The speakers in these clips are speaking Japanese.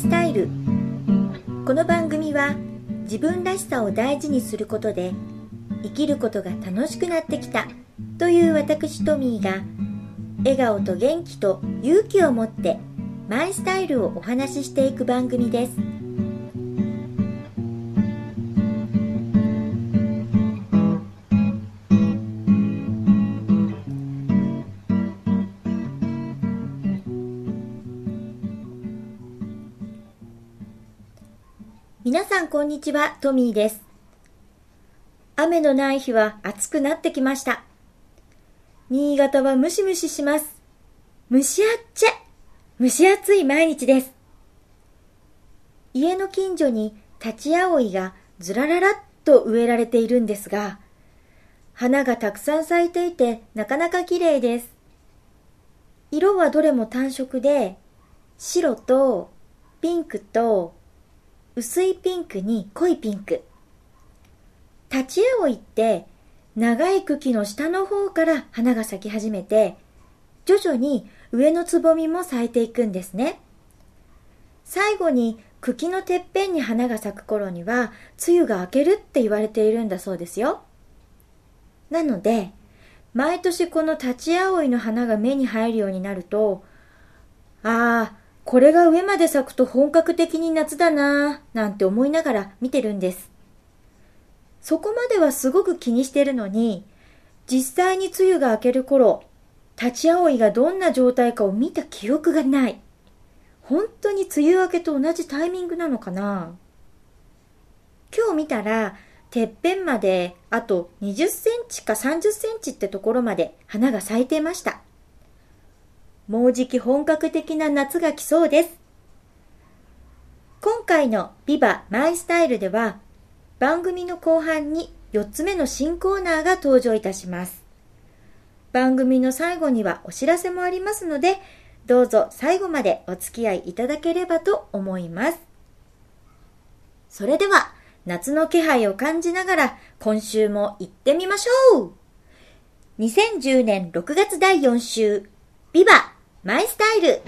スタイル。この番組は自分らしさを大事にすることで生きることが楽しくなってきたという私トミーが笑顔と元気と勇気を持ってマイスタイルをお話ししていく番組です。皆さんこんにちは、トミーです。雨のない日は暑くなってきました。新潟はムシムシします。蒸し暑い毎日です。家の近所にタチアオイがずらららっと植えられているんですが、花がたくさん咲いていてなかなか綺麗です。色はどれも単色で、白とピンクと薄いピンクに濃いピンク。タチアオイって長い茎の下の方から花が咲き始めて、徐々に上のつぼみも咲いていくんですね。最後に茎のてっぺんに花が咲く頃には梅雨が明けるって言われているんだそうですよ。なので毎年このタチアオイの花が目に入るようになると、これが上まで咲くと本格的に夏だなぁなんて思いながら見てるんです。そこまではすごく気にしてるのに、実際に梅雨が明ける頃、タチアオイがどんな状態かを見た記憶がない。本当に梅雨明けと同じタイミングなのかな。今日見たら、てっぺんまであと20センチか30センチってところまで花が咲いていました。もうじき本格的な夏が来そうです。今回のビバマイスタイルでは、番組の後半に4つ目の新コーナーが登場いたします。番組の最後にはお知らせもありますので、どうぞ最後までお付き合いいただければと思います。それでは、夏の気配を感じながら今週も行ってみましょう。2010年6月第4週、ビバマイスタイル。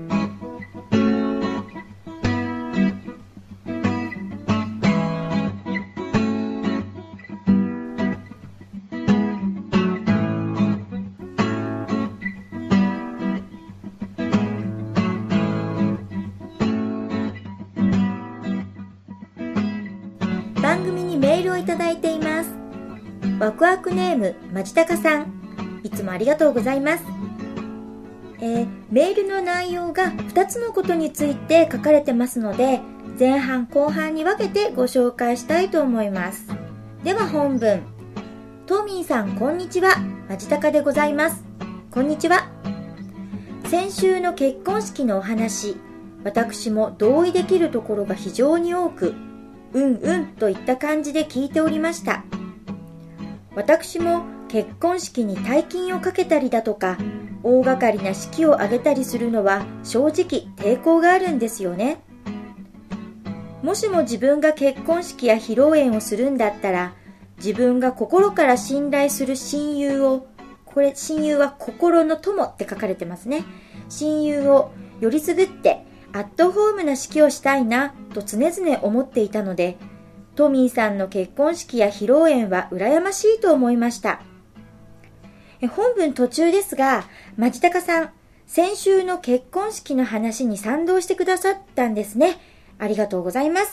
番組にメールをいただいています。ワクワクネームまじたかさん、いつもありがとうございます。メールの内容が2つのことについて書かれてますので、前半後半に分けてご紹介したいと思います。では本文。トミーさんこんにちは、まじたかでございます。こんにちは。先週の結婚式のお話、私も同意できるところが非常に多く、といった感じで聞いておりました。私も結婚式に大金をかけたりだとか、大掛かりな式を挙げたりするのは正直抵抗があるんですよね。もしも自分が結婚式や披露宴をするんだったら、自分が心から信頼する親友を、親友は心の友って書かれてますね。親友をよりすぐってアットホームな式をしたいなと常々思っていたので、トミーさんの結婚式や披露宴は羨ましいと思いました。本文途中ですが、まじたかさん、先週の結婚式の話に賛同してくださったんですね。ありがとうございます。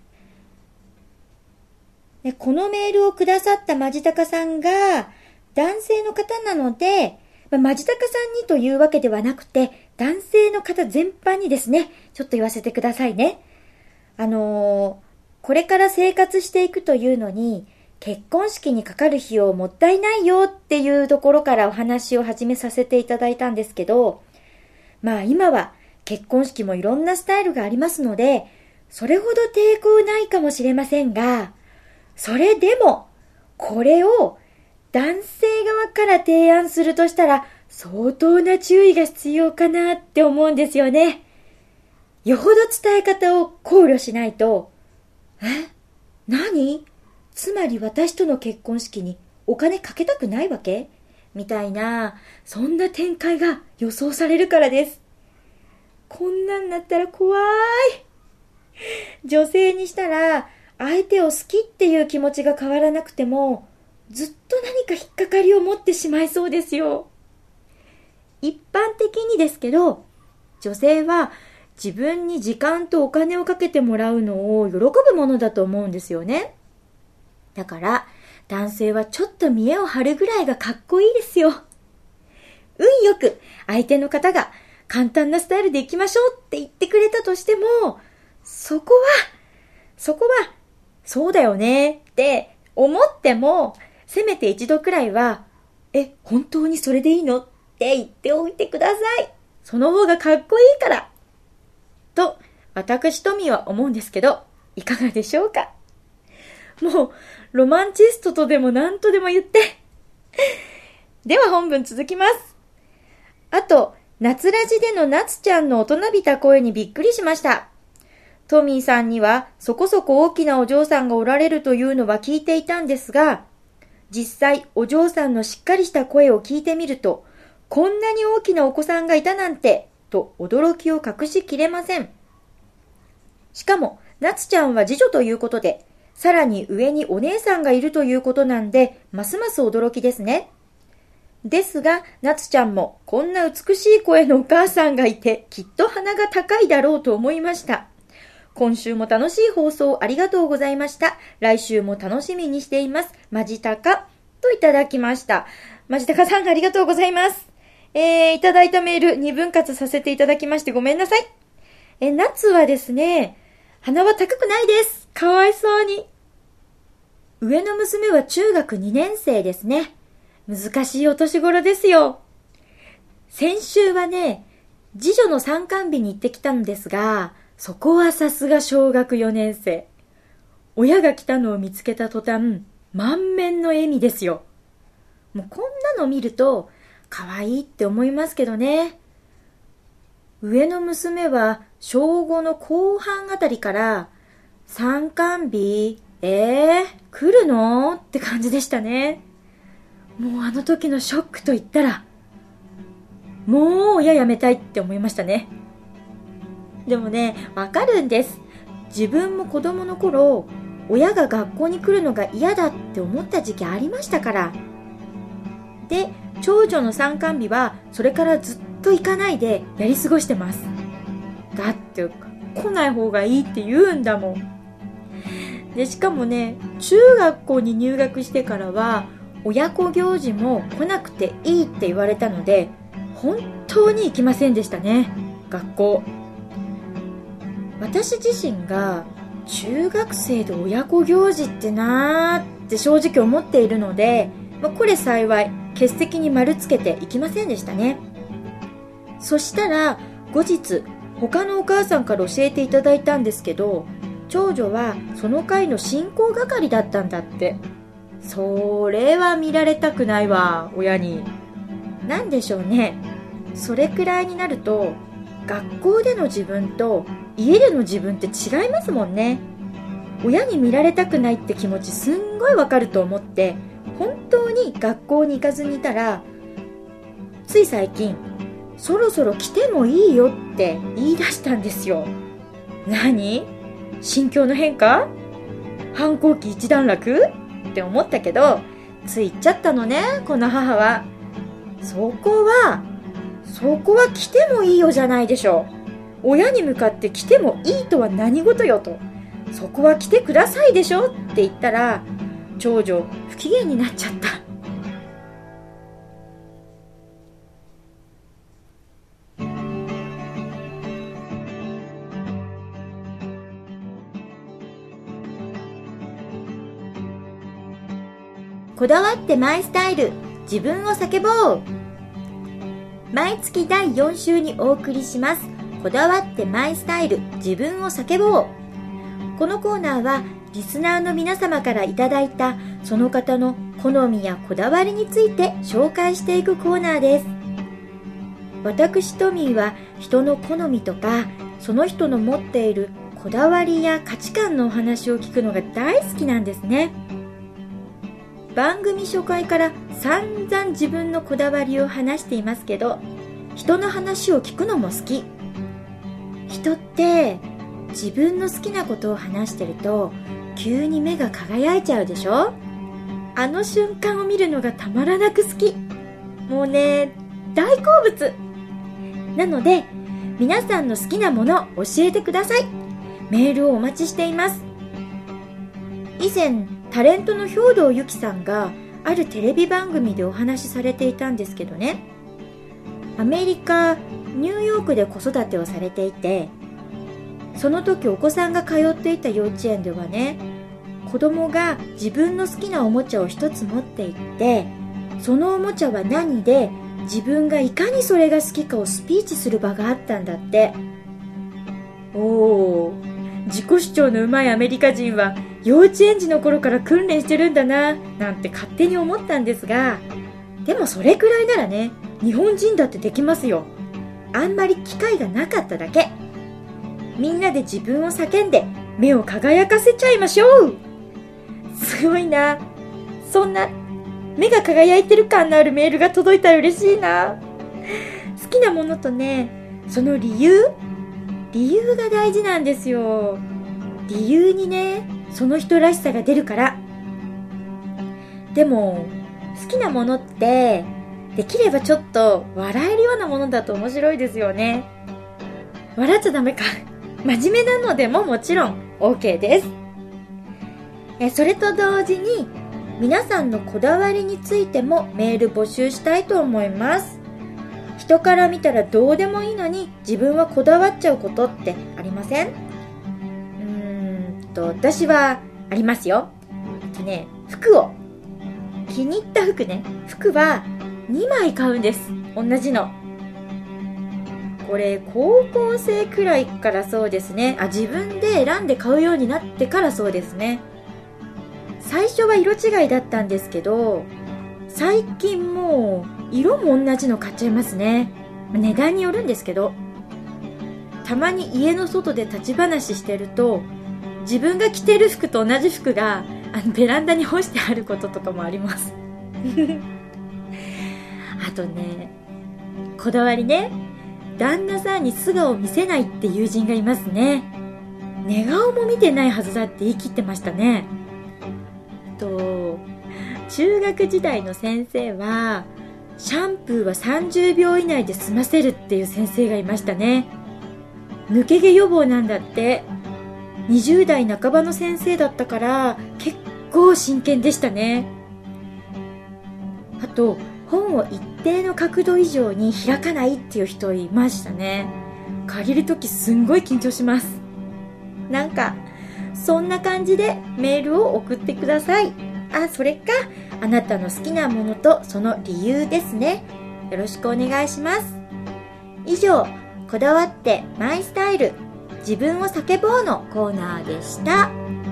このメールをくださったまじたかさんが男性の方なので、まじたかさんにというわけではなくて、男性の方全般にですね、ちょっと言わせてくださいね。これから生活していくというのに、結婚式にかかる費用もったいないよっていうところからお話を始めさせていただいたんですけど、今は結婚式もいろんなスタイルがありますので、それほど抵抗ないかもしれませんが、それでもこれを男性側から提案するとしたら相当な注意が必要かなって思うんですよね。よほど伝え方を考慮しないと、何？つまり私との結婚式にお金かけたくないわけ？みたいな、そんな展開が予想されるからです。 こんなんなったら怖い。女性にしたら相手を好きっていう気持ちが変わらなくてもずっと何か引っかかりを持ってしまいそうですよ。一般的にですけど、女性は自分に時間とお金をかけてもらうのを喜ぶものだと思うんですよね。だから男性はちょっと見栄を張るぐらいがかっこいいですよ。運よく相手の方が簡単なスタイルで行きましょうって言ってくれたとしても、そこはそうだよねって思っても、せめて一度くらいは本当にそれでいいのって言っておいてください。その方がかっこいいからと私トミーは思うんですけど、いかがでしょうか。もうロマンチストとでも何とでも言ってでは本文続きます。あと夏ラジでの夏ちゃんの大人びた声にびっくりしました。トミーさんにはそこそこ大きなお嬢さんがおられるというのは聞いていたんですが、実際お嬢さんのしっかりした声を聞いてみると、こんなに大きなお子さんがいたなんてと驚きを隠しきれません。しかも夏ちゃんは次女ということで、さらに上にお姉さんがいるということなんで、ますます驚きですね。ですが夏ちゃんもこんな美しい声のお母さんがいて、きっと鼻が高いだろうと思いました。今週も楽しい放送ありがとうございました。来週も楽しみにしています。まじたかといただきました。まじたかさんありがとうございます。いただいたメール2分割させていただきましてごめんなさい。夏はですね、鼻は高くないです。かわいそうに。上の娘は中学2年生ですね。難しいお年頃ですよ。先週はね、次女の参観日に行ってきたのですが、そこはさすが小学4年生。親が来たのを見つけた途端、満面の笑みですよ。もうこんなの見ると可愛いって思いますけどね。上の娘は小5の後半あたりから参観日、来るのって感じでしたね。もうあの時のショックと言ったら、もう親やめたいって思いましたね。でもね、わかるんです。自分も子供の頃、親が学校に来るのが嫌だって思った時期ありましたから。で、長女の参観日はそれからずっと行かないでやり過ごしてます。だって来ない方がいいって言うんだもん。で、しかもね、中学校に入学してからは親子行事も来なくていいって言われたので、本当に行きませんでしたね、学校。私自身が中学生で親子行事ってなーって正直思っているので、これ幸い欠席に丸つけて行きませんでしたね。そしたら後日他のお母さんから教えていただいたんですけど、長女はその会の進行係だったんだって。それは見られたくないわ、親に。なんでしょうね、それくらいになると学校での自分と家での自分って違いますもんね。親に見られたくないって気持ちすんごいわかると思って、本当に学校に行かずにいたら、つい最近そろそろ来てもいいよって言い出したんですよ。何？心境の変化？反抗期一段落？って思ったけど、つい言っちゃったのね、この母は。そこは来てもいいよじゃないでしょう。親に向かって来てもいいとは何事よと。そこは来てくださいでしょって言ったら、長女不機嫌になっちゃった。こだわってマイスタイル、自分を叫ぼう。毎月第4週にお送りします。こだわってマイスタイル、自分を叫ぼう。このコーナーはリスナーの皆様からいただいたその方の好みやこだわりについて紹介していくコーナーです。私トミーは人の好みとかその人の持っているこだわりや価値観のお話を聞くのが大好きなんですね。番組初回から散々自分のこだわりを話していますけど、人の話を聞くのも好き。 人って自分の好きなことを話してると急に目が輝いちゃうでしょ。あの瞬間を見るのがたまらなく好き。もうね、大好物なので、皆さんの好きなもの教えてください。メールをお待ちしています。以前タレントの兵藤由紀さんがあるテレビ番組でお話しされていたんですけどね、アメリカニューヨークで子育てをされていて、その時お子さんが通っていた幼稚園ではね、子供が自分の好きなおもちゃを一つ持っていって、そのおもちゃは何で自分がいかにそれが好きかをスピーチする場があったんだって。おー、自己主張のうまいアメリカ人は幼稚園児の頃から訓練してるんだななんて勝手に思ったんですが、でもそれくらいならね、日本人だってできますよ。あんまり機会がなかっただけ。みんなで自分を叫んで目を輝かせちゃいましょう。すごいな。そんな目が輝いてる感のあるメールが届いたら嬉しいな。好きなものとね、その理由が大事なんですよ。理由にね、その人らしさが出るから。でも好きなものってできればちょっと笑えるようなものだと面白いですよね。笑っちゃダメか。真面目なのでももちろん OK です。それと同時に皆さんのこだわりについてもメール募集したいと思います。人から見たらどうでもいいのに自分はこだわっちゃうことってありません？私はありますよ。服を気に入った服は2枚買うんです。同じの。これ高校生くらいからそうですね。自分で選んで買うようになってからそうですね。最初は色違いだったんですけど、最近もう色も同じの買っちゃいますね。値段によるんですけど、たまに家の外で立ち話してると自分が着てる服と同じ服がベランダに干してあることとかもありますあとね、こだわりね、旦那さんに素顔を見せないって友人がいますね。寝顔も見てないはずだって言い切ってましたね。中学時代の先生はシャンプーは30秒以内で済ませるっていう先生がいましたね。抜け毛予防なんだって。20代半ばの先生だったから結構真剣でしたね。あと本を一定の角度以上に開かないっていう人いましたね。借りるときすんごい緊張します。なんかそんな感じでメールを送ってください。それかあなたの好きなものとその理由ですね。よろしくお願いします。以上、こだわってマイスタイル、自分を叫ぼうのコーナーでした。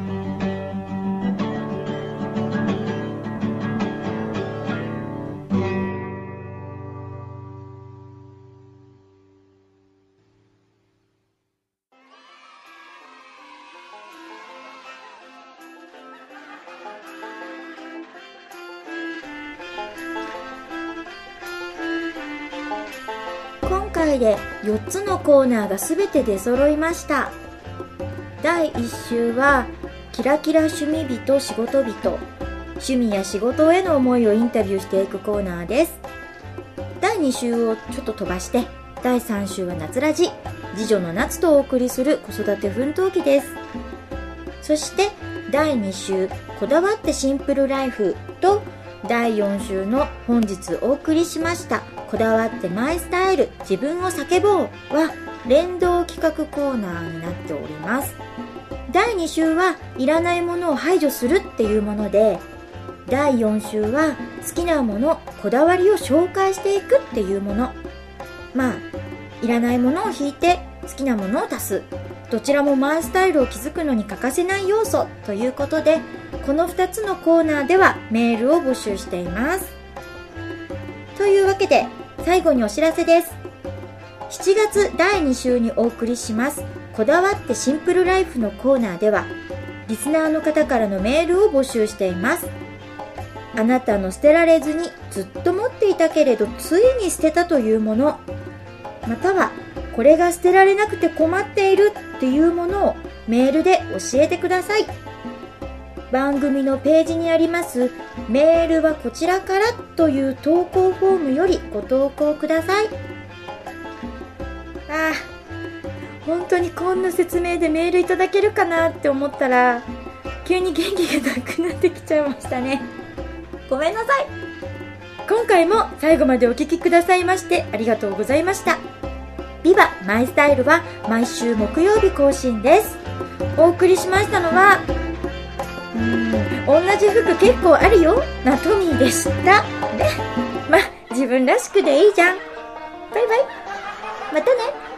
今回で4つのコーナーがすべて出揃いました。第1週はキラキラ趣味人仕事人、趣味や仕事への思いをインタビューしていくコーナーです。第2週をちょっと飛ばして第3週は夏ラジ、次女の夏とお送りする子育て奮闘記です。そして第2週こだわってシンプルライフと第4週の本日お送りしましたこだわってマイスタイル、自分を叫ぼうは連動企画コーナーになっております。第2週はいらないものを排除するっていうもので、第4週は好きなもの、こだわりを紹介していくっていうもの。いらないものを引いて好きなものを足す、どちらもマイスタイルを築くのに欠かせない要素ということで、この2つのコーナーではメールを募集しています。というわけで最後にお知らせです。7月第2週にお送りしますこだわってシンプルライフのコーナーではリスナーの方からのメールを募集しています。あなたの捨てられずにずっと持っていたけれどついに捨てたというもの、またはこれが捨てられなくて困っているっていうものをメールで教えてください。番組のページにありますメールはこちらからという投稿フォームよりご投稿ください。本当にこんな説明でメールいただけるかなって思ったら急に元気がなくなってきちゃいましたね。ごめんなさい。今回も最後までお聞きくださいましてありがとうございました。ビバマイスタイルは毎週木曜日更新です。お送りしましたのは同じ服結構あるよなトミーでしたね。自分らしくでいいじゃん。バイバイ。またね。